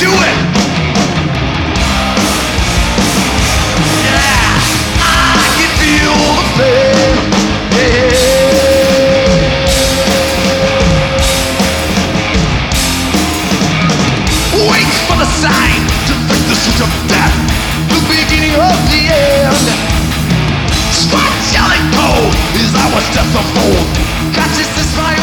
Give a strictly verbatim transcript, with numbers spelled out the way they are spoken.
do it. Yeah, I can feel the pain. Yeah. Wait for the sign to break the switch of death, the beginning of the end. Spot yelling cold is our death of old. Consciousness my